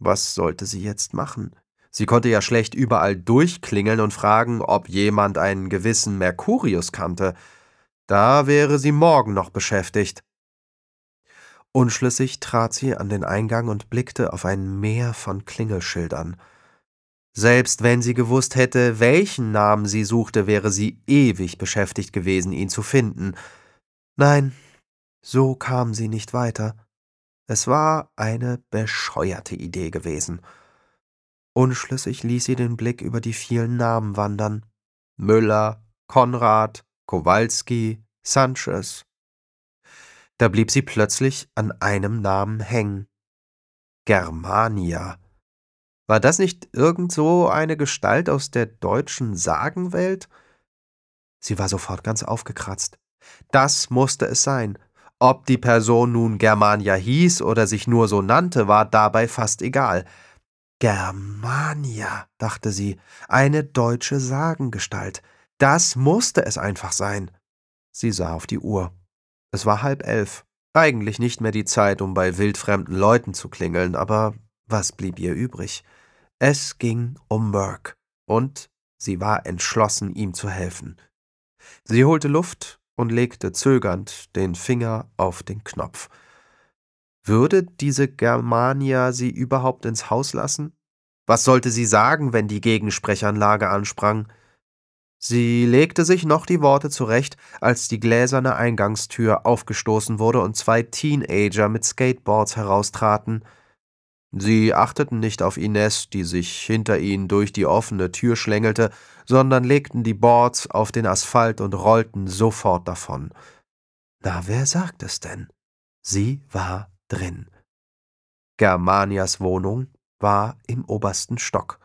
Was sollte sie jetzt machen? Sie konnte ja schlecht überall durchklingeln und fragen, ob jemand einen gewissen Mercurius kannte. Da wäre sie morgen noch beschäftigt. Unschlüssig trat sie an den Eingang und blickte auf ein Meer von Klingelschildern. Selbst wenn sie gewusst hätte, welchen Namen sie suchte, wäre sie ewig beschäftigt gewesen, ihn zu finden. Nein, so kam sie nicht weiter. Es war eine bescheuerte Idee gewesen. Unschlüssig ließ sie den Blick über die vielen Namen wandern. Müller, Konrad, Kowalski, Sanchez. Da blieb sie plötzlich an einem Namen hängen. Germania. War das nicht irgend so eine Gestalt aus der deutschen Sagenwelt? Sie war sofort ganz aufgekratzt. Das musste es sein. Ob die Person nun Germania hieß oder sich nur so nannte, war dabei fast egal. Germania, dachte sie, eine deutsche Sagengestalt. Das musste es einfach sein. Sie sah auf die Uhr. Es war 10:30. Eigentlich nicht mehr die Zeit, um bei wildfremden Leuten zu klingeln, aber was blieb ihr übrig? Es ging um Murk, und sie war entschlossen, ihm zu helfen. Sie holte Luft und legte zögernd den Finger auf den Knopf. Würde diese Germania sie überhaupt ins Haus lassen? Was sollte sie sagen, wenn die Gegensprechanlage ansprang? Sie legte sich noch die Worte zurecht, als die gläserne Eingangstür aufgestoßen wurde und 2 Teenager mit Skateboards heraustraten. Sie achteten nicht auf Ines, die sich hinter ihnen durch die offene Tür schlängelte, sondern legten die Boards auf den Asphalt und rollten sofort davon. Na, wer sagt es denn? Sie war drin. Germanias Wohnung war im obersten Stock.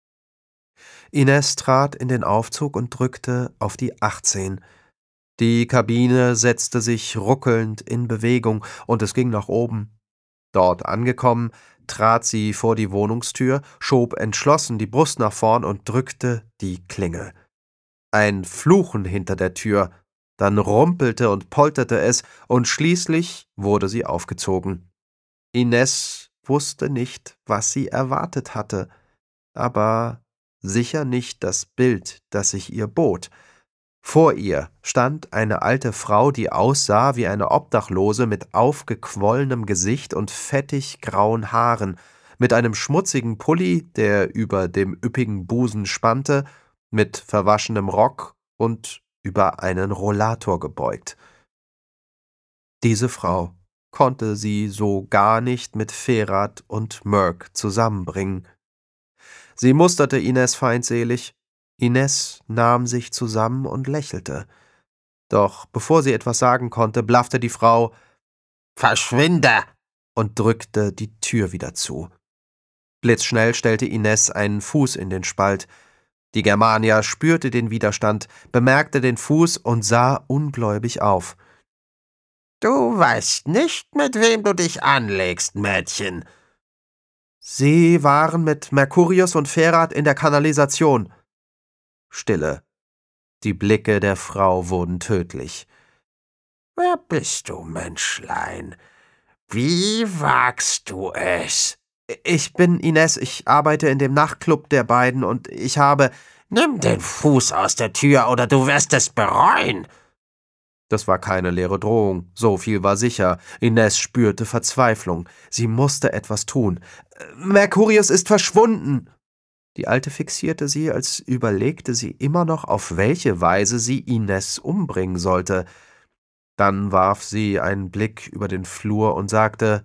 Ines trat in den Aufzug und drückte auf die 18. Die Kabine setzte sich ruckelnd in Bewegung, und es ging nach oben. Dort angekommen, trat sie vor die Wohnungstür, schob entschlossen die Brust nach vorn und drückte die Klingel. Ein Fluchen hinter der Tür, dann rumpelte und polterte es, und schließlich wurde sie aufgezogen. Ines wusste nicht, was sie erwartet hatte, aber sicher nicht das Bild, das sich ihr bot. Vor ihr stand eine alte Frau, die aussah wie eine Obdachlose mit aufgequollenem Gesicht und fettig grauen Haaren, mit einem schmutzigen Pulli, der über dem üppigen Busen spannte, mit verwaschenem Rock und über einen Rollator gebeugt. Diese Frau konnte sie so gar nicht mit Ferhat und Murk zusammenbringen. Sie musterte Ines feindselig. Ines nahm sich zusammen und lächelte. Doch bevor sie etwas sagen konnte, blaffte die Frau »Verschwinde!« und drückte die Tür wieder zu. Blitzschnell stellte Ines einen Fuß in den Spalt. Die Germania spürte den Widerstand, bemerkte den Fuß und sah ungläubig auf. »Du weißt nicht, mit wem du dich anlegst, Mädchen.« »Sie waren mit Mercurius und Ferhat in der Kanalisation.« Stille. Die Blicke der Frau wurden tödlich. »Wer bist du, Menschlein? Wie wagst du es?« »Ich bin Ines, ich arbeite in dem Nachtclub der beiden und ich habe...« »Nimm den Fuß aus der Tür, oder du wirst es bereuen!« Das war keine leere Drohung, so viel war sicher. Ines spürte Verzweiflung. Sie musste etwas tun. »Mercurius ist verschwunden!« Die Alte fixierte sie, als überlegte sie immer noch, auf welche Weise sie Ines umbringen sollte. Dann warf sie einen Blick über den Flur und sagte,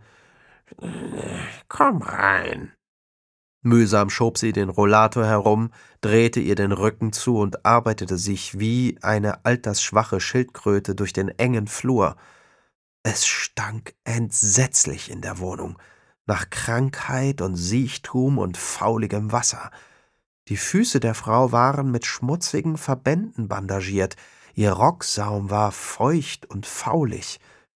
»Komm rein.« Mühsam schob sie den Rollator herum, drehte ihr den Rücken zu und arbeitete sich wie eine altersschwache Schildkröte durch den engen Flur. Es stank entsetzlich in der Wohnung, nach Krankheit und Siechtum und fauligem Wasser. Die Füße der Frau waren mit schmutzigen Verbänden bandagiert, ihr Rocksaum war feucht und faulig.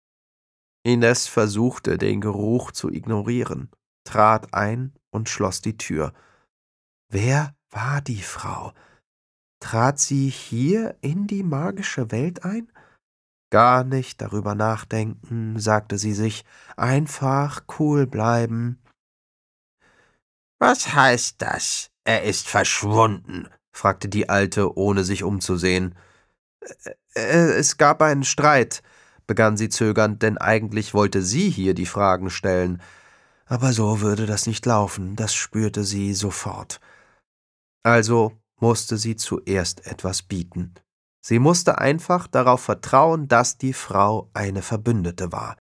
Ines versuchte, den Geruch zu ignorieren, trat ein und schloss die Tür. Wer war die Frau? Trat sie hier in die magische Welt ein? Gar nicht darüber nachdenken, sagte sie sich, einfach cool bleiben. Was heißt das? Er ist verschwunden?« fragte die Alte, ohne sich umzusehen. Es gab einen Streit«, begann sie zögernd, denn eigentlich wollte sie hier die Fragen stellen. Aber so würde das nicht laufen, das spürte sie sofort. Also musste sie zuerst etwas bieten. Sie musste einfach darauf vertrauen, dass die Frau eine Verbündete war.